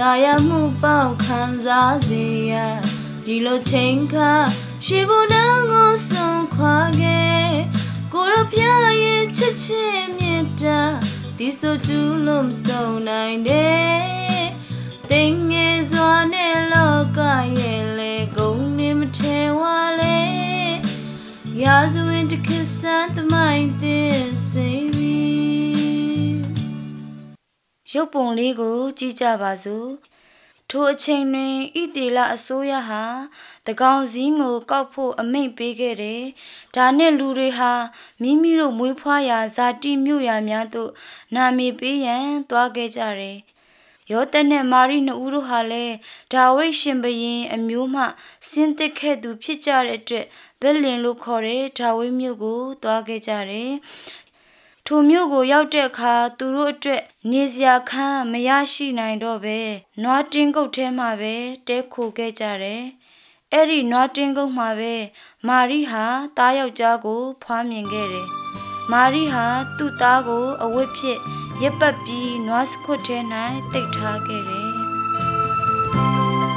တာယာမှုပေါက်ခံစားစေရဒီလိုချိန်ခါရွှေဘုံနှံကိုစွန်ခွာခဲ့ကိုရဖျားရဲ့ချစ်ချင်းမြတ်တာဒီဆိုကျူးလို့မဆုံးနိုင်တဲ့တင်ငယ်စွာနဲ့လောကရဲ့လေကုန်နေမထဲဝါလေရာဇဝင်တစ်ခါစမ်းသမိုင်းသစ်စေပြီးရုပ်ပုံလေးကိုကြည့်ကြပါစို့ထိုအချိန်တွင်ဣတိလအစိုးရဟာတကောင်စည်းကိုကောက်ဖို့အမိန့်ပေးခဲ့တယ်။ဒါနဲ့လူတွေဟာမိမိတို့မွေးဖွားရာဇာတိမြို့ရာများသို့နာမည်ပေးရန်သွားခဲ့ကြတယ်။ယောသနဲ့မာရိနှစ်ဦးတို့ဟာလည်းဒါဝိဒ်ရှင်ဘုရင်အမျိုးမှဆင်းသက်ခဲ့သူဖြစ်ကြတဲ့အတွက်ဗက်လင်လို့ခေါ်တဲ့ဒါဝိဒ်မြို့ကိုသွားခဲ့ကြတယ်။ထိုမြို့ကိုရောက်တဲ့အခါသူတို့အတွက်နေစရာခန်းမရရှိနိုင်တော့ပဲနွားတင်းကုတ်ထဲမှာပဲတဲခိုခဲ့ကြတယ်။အဲ့ဒီနွားတင်းကုတ်မှာပဲမာရိဟာသားယောက်ျားကိုဖွားမြင်ခဲ့တယ်။မာရိဟာသူ့သားကိုအဝတ်ဖြင့်ရက်ပတ်ပြီးနွားစခွတ်ထဲ၌တိတ်ထားခဲ့တယ်